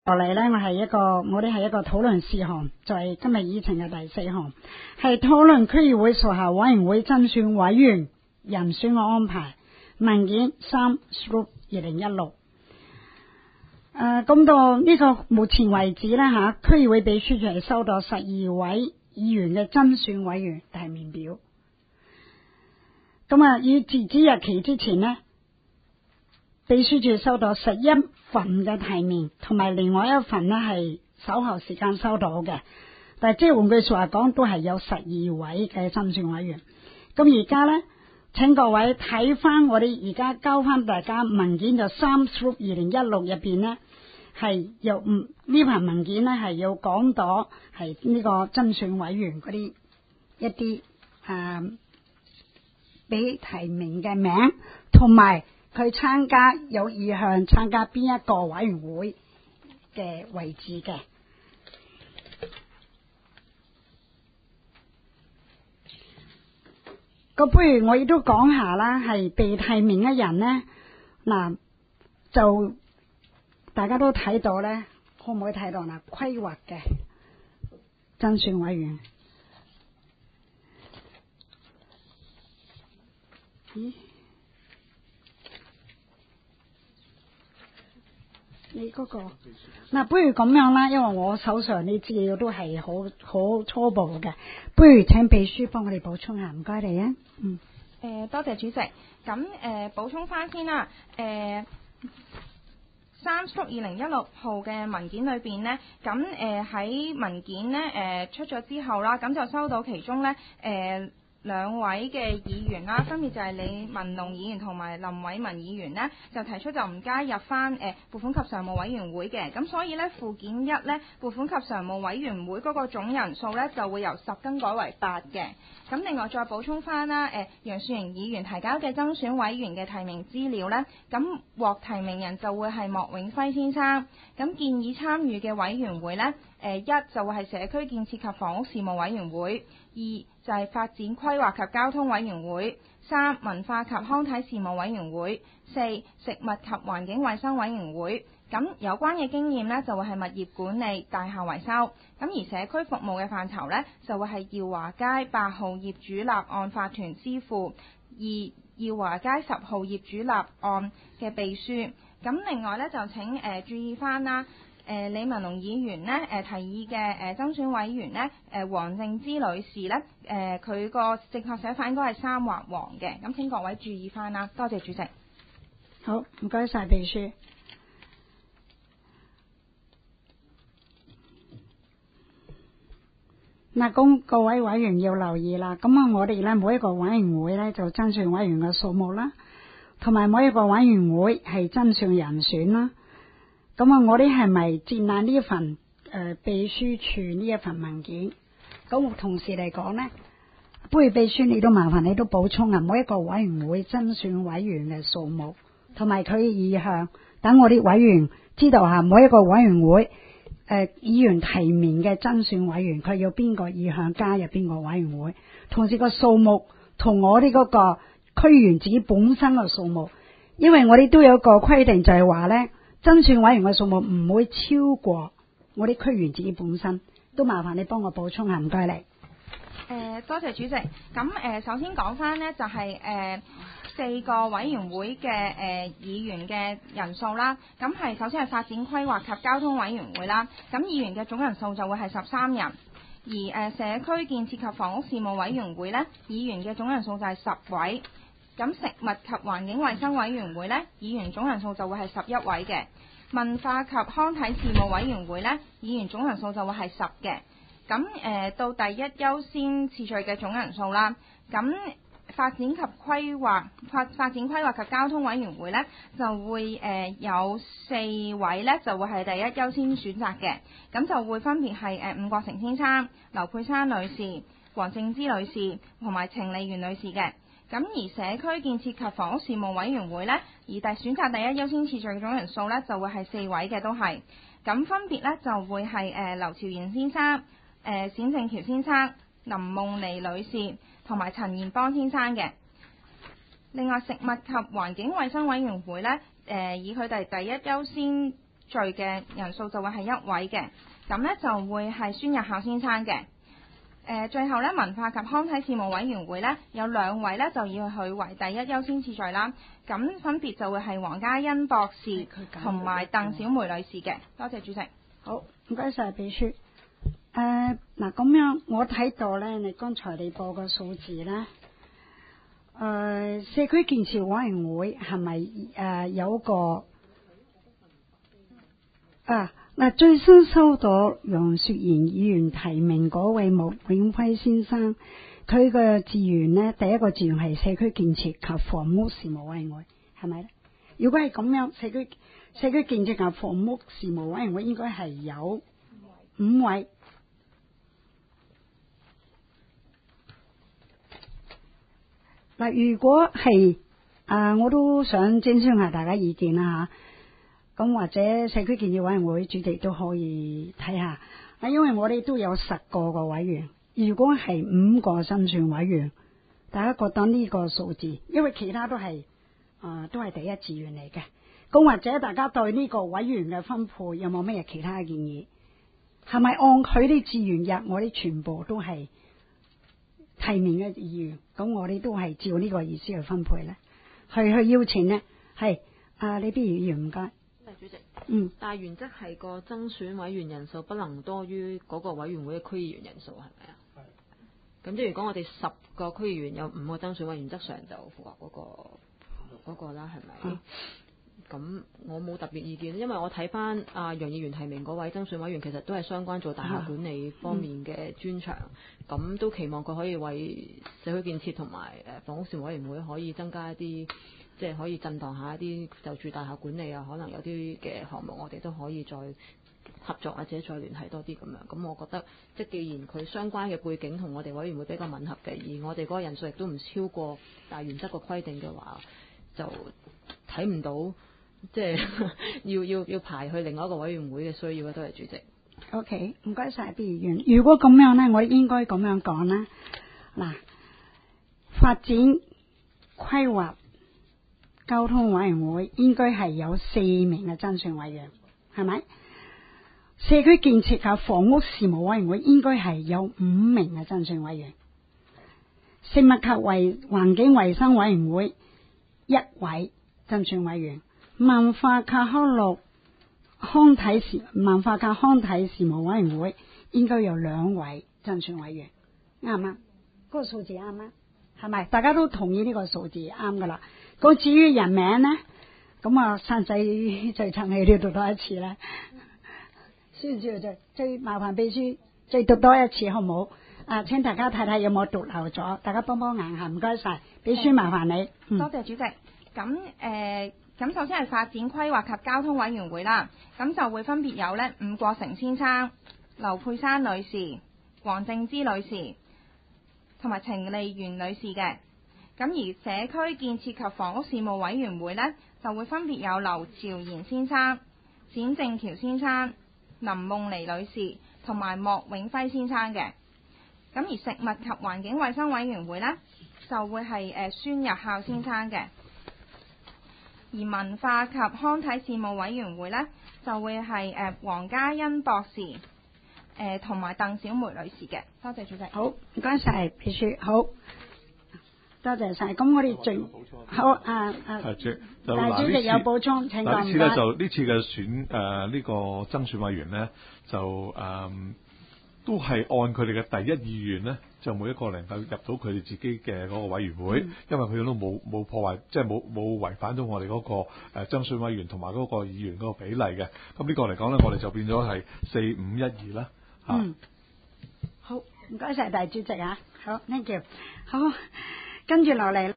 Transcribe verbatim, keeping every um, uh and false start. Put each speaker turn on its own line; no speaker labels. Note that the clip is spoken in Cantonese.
落嚟呢，我係一個我哋係一個討論事項，就係、是、今日議程嘅第四項，係討論區議會屬下委員會增選委員人選嘅安排。文件三 through 二零一六。誒，咁到呢個目前為止呢，吓，區議會秘書處係收到十二位議員嘅增選委員提名表。咁啊，以截止日期之前呢，秘書處收到十一份嘅提名，同埋另外一份呢係稍後時間收到嘅。但係即係換句說話講，都係有十二位嘅增選委員。咁而家呢，請各位睇翻我哋而家交翻大家文件就三 through 二零一六入邊呢，係有唔呢份文件呢係有講到係呢個增選委員嗰啲一啲誒俾提名嘅名，同埋佢參加有意向參加邊一個委員會嘅位置嘅。咁不如我亦都講下啦，係被提名嘅人呢，嗱就大家都睇到呢，可唔可以睇到嗱？規劃嘅增選委員，咦？你嗰個嗱，不如咁樣啦，因為我手上啲資料都係好好初步嘅，不如請秘書幫我哋補充下，唔該你啊。嗯。
誒、呃，多謝主席。咁誒、呃，補充翻先啦。誒、呃，三叔二零一六號嘅文件裏邊呢，咁誒喺文件呢誒、呃、出咗之後啦，咁就收到其中呢誒。呃兩位嘅議員啦，分別就係李文龍議員同埋林偉文議員呢，就提出就唔加入翻誒撥款及常務委員會嘅，咁所以呢，附件一呢撥款及常務委員會嗰個總人數呢，就會由十更改為八嘅。咁另外再補充翻啦，誒楊雪盈議員提交嘅增選委員嘅提名資料呢，咁獲提名人就會係莫永輝先生。咁建議參與嘅委員會呢，誒一就會係社區建設及房屋事務委員會，二就係發展規劃及交通委員會，三文化及康體事務委員會，四食物及環境衛生委員會。咁有關嘅經驗呢，就會係物業管理、大廈維修。咁而社區服務嘅範疇呢，就會係耀華街八號業主立案法團支付，二耀華街十號業主立案嘅秘書。咁另外呢，就請誒、呃、注意翻啦。誒、呃、李文龍議員呢誒、呃、提議嘅誒、呃、增選委員呢誒黃靜芝女士呢誒佢個正確寫法應該係三畫黃嘅，咁請各位注意翻啦，多謝主席。
好，唔該晒秘書。嗱，咁各位委員要留意啦，咁啊我哋呢每一個委員會呢就增選委員嘅數目啦，同埋每一個委員會係增選人選啦。咁啊，我哋係咪接納呢一份誒、呃、秘書處呢一份文件？咁同時嚟講呢，不如秘書你都麻煩你都補充啊，每一個委員會增選委員嘅數目，同埋佢嘅意向，等我啲委員知道下每一個委員會誒、呃、議員提名嘅增選委員，佢有邊個意向加入邊個委員會，同時個數目同我哋嗰個區員自己本身嘅數目，因為我哋都有個規定就係話呢。增選委員嘅數目唔會超過我啲區員自己本身，都麻煩你幫我補充下，唔該你。誒、
呃，多謝主席。咁誒、呃，首先講翻呢，就係、是、誒、呃、四個委員會嘅誒、呃、議員嘅人數啦。咁係首先係發展規劃及交通委員會啦。咁議員嘅總人數就會係十三人。而誒、呃、社區建設及房屋事務委員會呢，議員嘅總人數就係十位。咁食物及環境衛生委員會呢，議員總人數就會係十一位嘅。文化及康體事務委員會呢，議員總人數就會係十嘅。咁誒、呃、到第一優先次序嘅總人數啦。咁發展及規劃發發展規劃及交通委員會呢，就會誒、呃、有四位呢，就會係第一優先選擇嘅。咁就會分別係誒伍國成先生、劉佩珊女士、黃靜芝女士同埋程麗媛女士嘅。咁而社區建設及房屋事務委員會呢，而第選擇第一優先次序嘅總人數呢，就會係四位嘅都係。咁分別呢，就會係誒劉朝賢先生、誒、呃、冼正橋先生、林夢妮女士同埋陳賢邦先生嘅。另外食物及環境衛生委員會呢，誒、呃、以佢哋第一優先序嘅人數就會係一位嘅，咁呢就會係孫日孝先生嘅。誒，最後咧，文化及康體事務委員會咧有兩位咧就要佢為第一優先次序啦。咁分別就會係黃嘉欣博士同埋鄧小梅女士嘅。多謝主席。
好，唔該晒秘書。誒嗱，咁樣我睇到咧，你剛才你報個數字咧，誒、呃、社區建設委員會係咪誒有個啊？嗱，最新收到楊雪賢議員提名嗰位莫永輝先生，佢嘅志願呢，第一個志願係社區建設及房屋事務委員會，係咪咧？如果係咁樣，社區社區建設及房屋事務委員會應該係有五位。嗱，如果係啊，我都想徵詢下大家意見啦吓。咁或者社區建設委員會主席都可以睇下，啊，因為我哋都有十個個委員，如果係五個增選委員，大家覺得呢個數字，因為其他都係啊、呃、都係第一志願嚟嘅，咁或者大家對呢個委員嘅分配有冇咩其他嘅建議？係咪按佢啲志願入，我哋全部都係提名嘅議員，咁我哋都係照呢個意思去分配咧？去去邀請呢？係啊，李必如議員唔該。
主席，
嗯，
但係原則係個增選委員人數不能多於嗰個委員會嘅區議員人數，係咪啊？係。咁即係如果我哋十個區議員有五個增選委員，原則上就符合嗰、嗰個嗰、嗰個啦，係咪？咁、嗯、我冇特別意見，因為我睇翻阿楊議員提名嗰位增選委員，其實都係相關做大廈管理方面嘅專長，咁、嗯、都期望佢可以為社區建設同埋誒房屋事務委員會可以增加一啲。即係可以震盪下一啲就住大廈管理啊，可能有啲嘅項目我哋都可以再合作或者再聯繫多啲咁樣。咁我覺得即係既然佢相關嘅背景同我哋委員會比較吻合嘅，而我哋嗰個人數亦都唔超過大原則個規定嘅話，就睇唔到即係要要要排去另外一個委員會嘅需要啊。都係主席。
OK， 唔該晒，畢議員。如果咁樣呢，我應該咁樣講啦。嗱，發展規劃交通委員會應該係有四名嘅增選委員，係咪？社區建設及房屋事務委員會應該係有五名嘅增選委員。食物及衛環境衛生委員會一位增選委員。文化及康樂康體事文化及康體事務委員會應該有兩位增選委員，啱唔啱？嗰個數字啱唔啱？係咪？大家都同意呢個數字啱噶啦。咁至於人名呢，咁啊生仔最趁氣都要讀多一次咧。需唔需要再最麻煩秘書再讀多一次好唔好？啊，請大家睇睇有冇讀漏咗，大家幫幫眼下，唔該晒。秘書麻煩你。嗯、
多謝主席。咁誒，咁、呃、首先係發展規劃及交通委員會啦，咁就會分別有咧伍國成先生、劉佩珊女士、黃正之女士同埋程麗媛女士嘅。咁而社區建設及房屋事務委員會呢，就會分別有劉朝賢先生、冼正橋先生、林夢妮女士同埋莫永輝先生嘅。咁而食物及環境衛生委員會呢，就會係誒孫日孝先生嘅。而文化及康體事務委員會呢，就會係誒黃嘉欣博士誒同埋鄧小梅女士嘅。多謝主席。
好，唔該晒秘書。好。多謝晒，咁我哋最好啊啊！大主席有補充，請講。
呢次咧就呢次嘅選誒呢、呃這個增選委員咧就誒、呃、都係按佢哋嘅第一意願咧，就每一個能夠入到佢哋自己嘅嗰個委員會，嗯、因為佢哋都冇冇破壞，即係冇冇違反到我哋嗰個誒增選委員同埋嗰個議員嗰個比例嘅。咁呢個嚟講咧，我哋就變咗係四五一二啦。嚇、
嗯，好，唔該晒大主席啊，好 ，thank you，好。跟住落嚟。